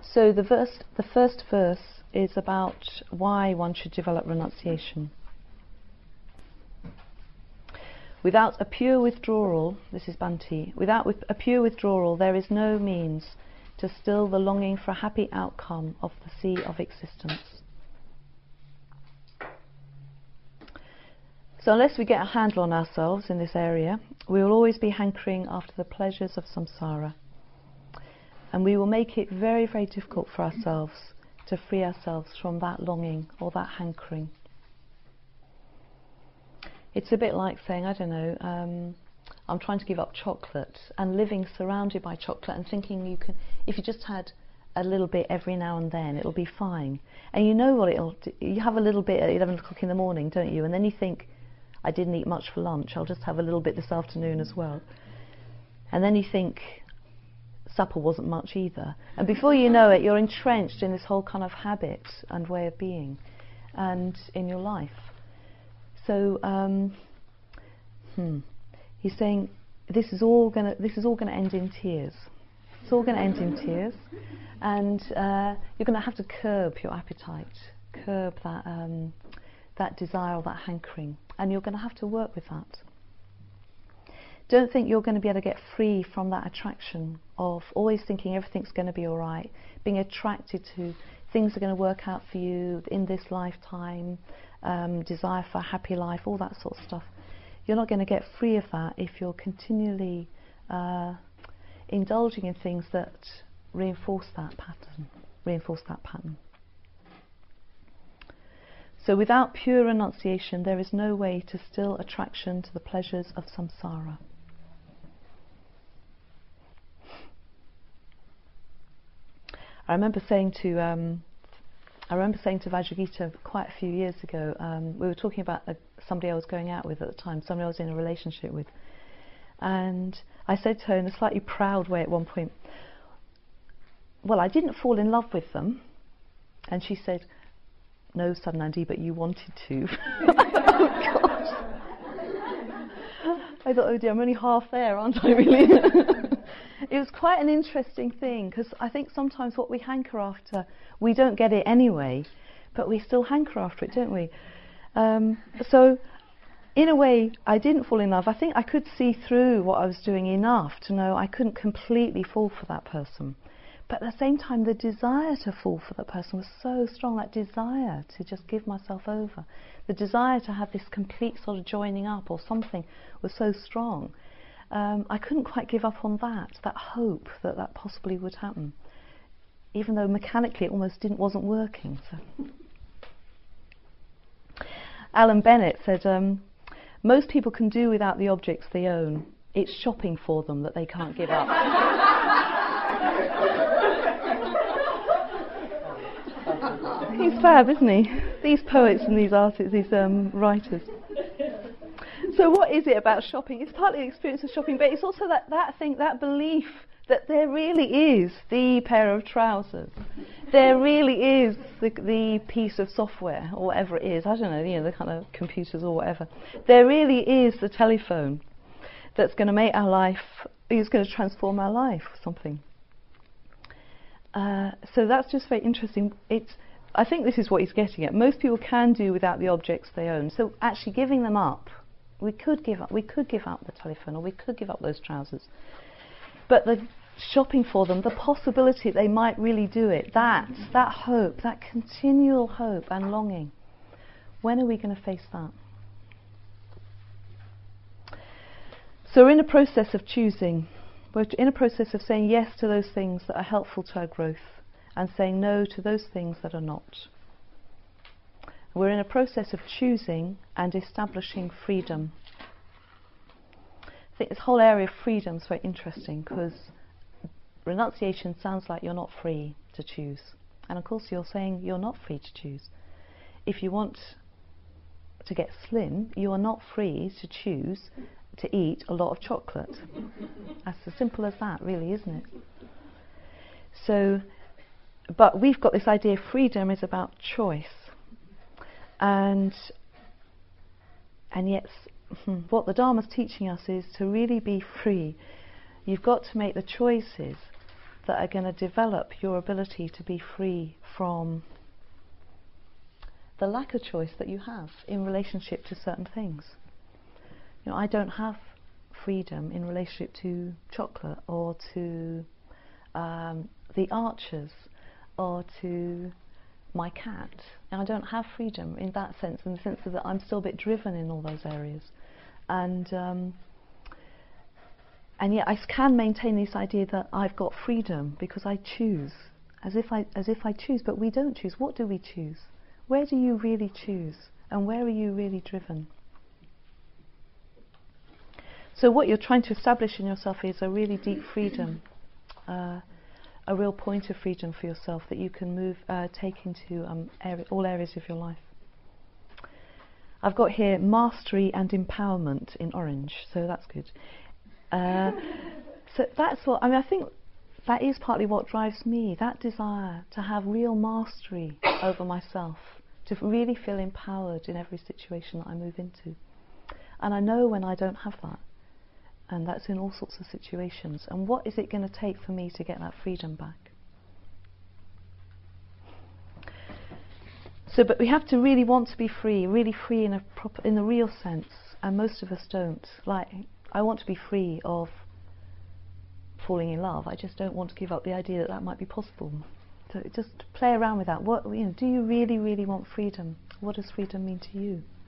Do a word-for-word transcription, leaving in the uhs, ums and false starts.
So the verse, the first verse is about why one should develop renunciation. Without a pure withdrawal, this is Bhante, without with a pure withdrawal there is no means to still the longing for a happy outcome of the sea of existence. So unless we get a handle on ourselves in this area, we will always be hankering after the pleasures of samsara. And we will make it very, very difficult for ourselves to free ourselves from that longing or that hankering. It's a bit like saying, I don't know, um, I'm trying to give up chocolate and living surrounded by chocolate and thinking you can, if you just had a little bit every now and then, it'll be fine. And you know what it'll do. You have a little bit at eleven o'clock in the morning, don't you? And then you think, I didn't eat much for lunch, I'll just have a little bit this afternoon as well. And then you think, supper wasn't much either. And before you know it, you're entrenched in this whole kind of habit and way of being and in your life. So um, hmm, he's saying this is all going to this is all going to end in tears. It's all going to end in tears, and uh, you're going to have to curb your appetite, curb that um, that desire or that hankering, and you're going to have to work with that. Don't think you're going to be able to get free from that attraction of always thinking everything's going to be all right, being attracted to things are going to work out for you in this lifetime, um, desire for a happy life, all that sort of stuff. You're not going to get free of that if you're continually uh, indulging in things that reinforce that pattern, reinforce that pattern. So without pure renunciation, there is no way to still attraction to the pleasures of samsara. I remember saying to um, I remember saying to Vajragita quite a few years ago. Um, we were talking about a, somebody I was going out with at the time, somebody I was in a relationship with, and I said to her in a slightly proud way at one point, "Well, I didn't fall in love with them," and she said, "No, Sadhanandi, but you wanted to." Oh God! I thought, oh dear, I'm only half there, aren't I? Really? It was quite an interesting thing, because I think sometimes what we hanker after, we don't get it anyway, but we still hanker after it, don't we? Um, so, in a way, I didn't fall in love. I think I could see through what I was doing enough to know I couldn't completely fall for that person. But at the same time, the desire to fall for that person was so strong, that desire to just give myself over. The desire to have this complete sort of joining up or something was so strong. Um, I couldn't quite give up on that, that hope that that possibly would happen, even though mechanically it almost didn't, wasn't working. So. Alan Bennett said, um, most people can do without the objects they own. It's shopping for them that they can't give up. He's fab, isn't he? These poets and these artists, these um, writers. So what is it about shopping? It's partly the experience of shopping, but it's also that, that thing, that belief that there really is the pair of trousers. There really is the, the piece of software, or whatever it is. I don't know, you know, the kind of computers or whatever. There really is the telephone that's going to make our life, is going to transform our life or something. Uh, so that's just very interesting. It's, I think this is what he's getting at. Most people can do without the objects they own. So actually giving them up, we could give up, we could give up the telephone, or we could give up those trousers. But the shopping for them, the possibility they might really do it, that, that hope, that continual hope and longing, when are we going to face that? So we're in a process of choosing. We're in a process of saying yes to those things that are helpful to our growth and saying no to those things that are not. We're in a process of choosing and establishing freedom. I think this whole area of freedom is very interesting, because renunciation sounds like you're not free to choose. And of course you're saying you're not free to choose. If you want to get slim, you are not free to choose to eat a lot of chocolate. That's as simple as that, really, isn't it? So, but we've got this idea of freedom is about choice. And and yet what the Dharma's teaching us is to really be free. You've got to make the choices that are going to develop your ability to be free from the lack of choice that you have in relationship to certain things. You know, I don't have freedom in relationship to chocolate or to um, the Archers or to my cat. And I don't have freedom in that sense, in the sense that I'm still a bit driven in all those areas. And um, and yet I can maintain this idea that I've got freedom because I choose, as if I as if I choose, but we don't choose. What do we choose? Where do you really choose? And where are you really driven? So what you're trying to establish in yourself is a really deep freedom, uh, a real point of freedom for yourself that you can move, uh, take into um, area, all areas of your life. I've got here mastery and empowerment in orange, so that's good. Uh, so that's what, I mean, I think that is partly what drives me, that desire to have real mastery over myself, to really feel empowered in every situation that I move into. And I know when I don't have that, and that's in all sorts of situations. And what is it going to take for me to get that freedom back? So, but we have to really want to be free, really free in a proper, in the real sense, and most of us don't. Like, I want to be free of falling in love. I just don't want to give up the idea that that might be possible. So just play around with that. What, you know, do you really, really want freedom? What does freedom mean to you?